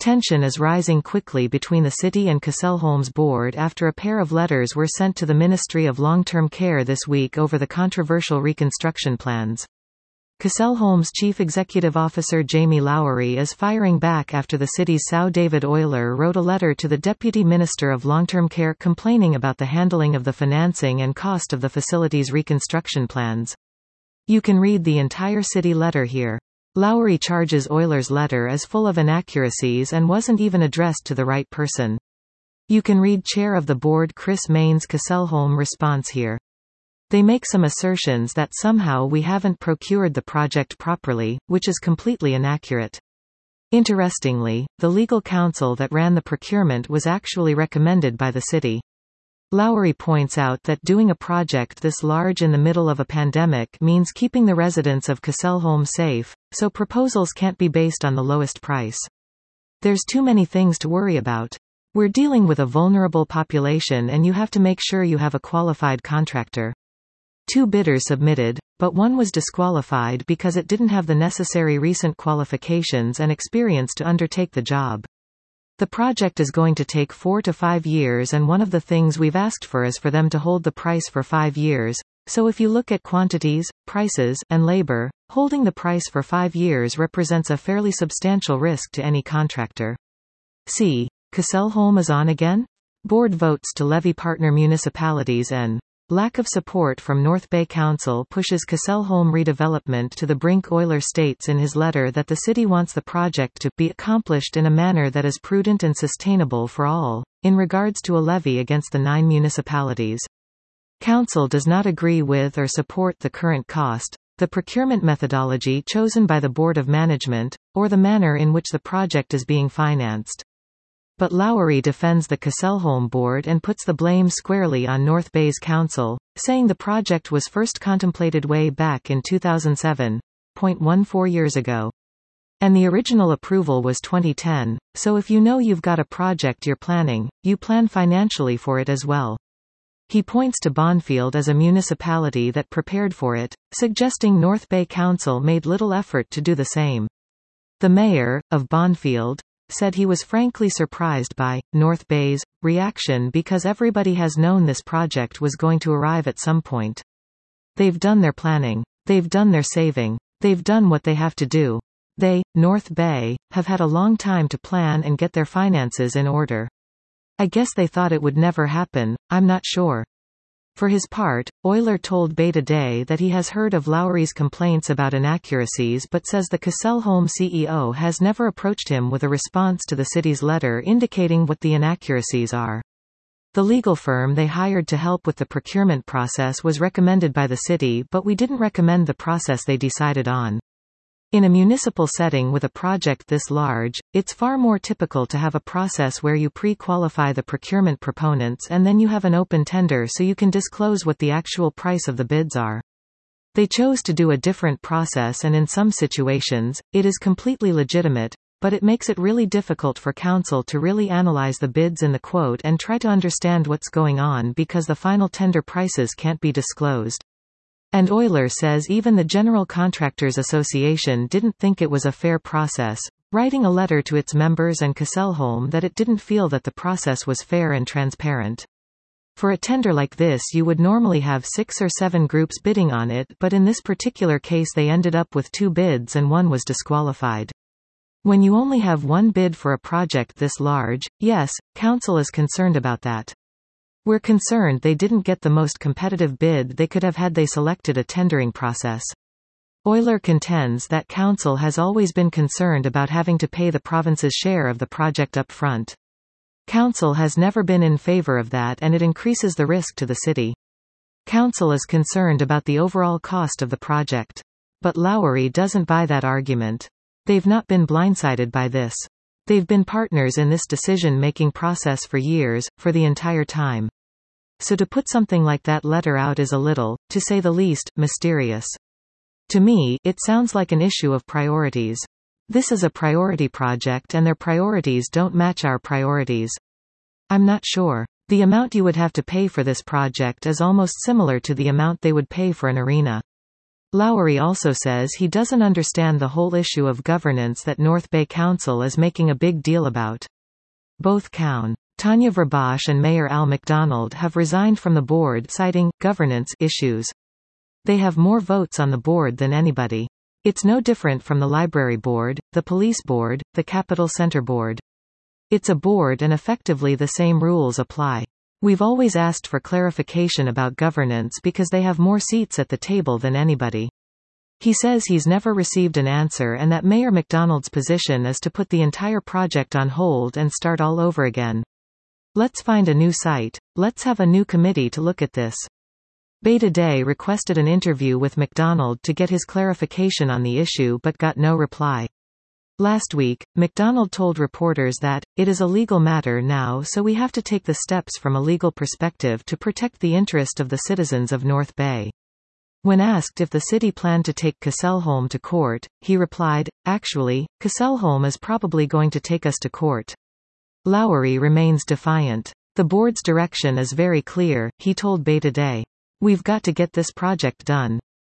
Tension is rising quickly between the city and Castellholm's board after a pair of letters were sent to the Ministry of Long-Term Care this week over the controversial reconstruction plans. Castellholm's Chief Executive Officer Jamie Lowery is firing back after the city's São David Euler wrote a letter to the Deputy Minister of Long-Term Care complaining about the handling of the financing and cost of the facility's reconstruction plans. You can read the entire city letter here. Lowery charges Euler's letter is full of inaccuracies and wasn't even addressed to the right person. You can read Chair of the Board Chris Mayne's Castellholm response here. They make some assertions that somehow we haven't procured the project properly, which is completely inaccurate. Interestingly, the legal counsel that ran the procurement was actually recommended by the city. Lowery points out that doing a project this large in the middle of a pandemic means keeping the residents of Castellholm safe, so proposals can't be based on the lowest price. There's too many things to worry about. We're dealing with a vulnerable population and you have to make sure you have a qualified contractor. 2 bidders submitted, but one was disqualified because it didn't have the necessary recent qualifications and experience to undertake the job. The project is going to take 4 to 5 years, and one of the things we've asked for is for them to hold the price for 5 years. So if you look at quantities, prices, and labor, holding the price for 5 years represents a fairly substantial risk to any contractor. See, Castellholm is on again? Board votes to levy partner municipalities and lack of support from North Bay Council pushes Castellholm redevelopment to the brink. Euler states in his letter that the city wants the project to be accomplished in a manner that is prudent and sustainable for all, in regards to a levy against the 9 municipalities. Council does not agree with or support the current cost, the procurement methodology chosen by the Board of Management, or the manner in which the project is being financed. But Lowery defends the Castellholm board and puts the blame squarely on North Bay's council, saying the project was first contemplated way back in 2007, 14 years ago. And the original approval was 2010, so if you know you've got a project you're planning, you plan financially for it as well. He points to Bonfield as a municipality that prepared for it, suggesting North Bay Council made little effort to do the same. The mayor, of Bonfield, said he was frankly surprised by North Bay's reaction because everybody has known this project was going to arrive at some point. They've done their planning. They've done their saving. They've done what they have to do. They, North Bay, have had a long time to plan and get their finances in order. I guess they thought it would never happen, I'm not sure. For his part, Euler told Bay Today that he has heard of Lowery's complaints about inaccuracies but says the Castellholm CEO has never approached him with a response to the city's letter indicating what the inaccuracies are. The legal firm they hired to help with the procurement process was recommended by the city, but we didn't recommend the process they decided on. In a municipal setting with a project this large, it's far more typical to have a process where you pre-qualify the procurement proponents and then you have an open tender so you can disclose what the actual price of the bids are. They chose to do a different process, and in some situations, it is completely legitimate, but it makes it really difficult for council to really analyze the bids in the quote and try to understand what's going on because the final tender prices can't be disclosed. And Euler says even the General Contractors Association didn't think it was a fair process, writing a letter to its members and Castellholm that it didn't feel that the process was fair and transparent. For a tender like this you would normally have 6 or 7 groups bidding on it, but in this particular case they ended up with 2 bids and one was disqualified. When you only have 1 bid for a project this large, yes, council is concerned about that. We're concerned they didn't get the most competitive bid they could have had they selected a tendering process. Euler contends that council has always been concerned about having to pay the province's share of the project up front. Council has never been in favor of that, and it increases the risk to the city. Council is concerned about the overall cost of the project. But Lowery doesn't buy that argument. They've not been blindsided by this. They've been partners in this decision-making process for years, for the entire time. So to put something like that letter out is a little, to say the least, mysterious. To me, it sounds like an issue of priorities. This is a priority project and their priorities don't match our priorities. I'm not sure. The amount you would have to pay for this project is almost similar to the amount they would pay for an arena. Lowry also says he doesn't understand the whole issue of governance that North Bay Council is making a big deal about. Both Count Tanya Verbosch and Mayor Al McDonald have resigned from the board citing governance issues. They have more votes on the board than anybody. It's no different from the library board, the police board, the Capitol Center board. It's a board and effectively the same rules apply. We've always asked for clarification about governance because they have more seats at the table than anybody. He says he's never received an answer and that Mayor McDonald's position is to put the entire project on hold and start all over again. Let's find a new site. Let's have a new committee to look at this. Beta Day requested an interview with McDonald to get his clarification on the issue but got no reply. Last week, McDonald told reporters that, "It is a legal matter now, so we have to take the steps from a legal perspective to protect the interest of the citizens of North Bay." When asked if the city planned to take Castellholm to court, he replied, "Actually, Castellholm is probably going to take us to court." Lowry remains defiant. "The board's direction is very clear," he told Beta Day. "We've got to get this project done.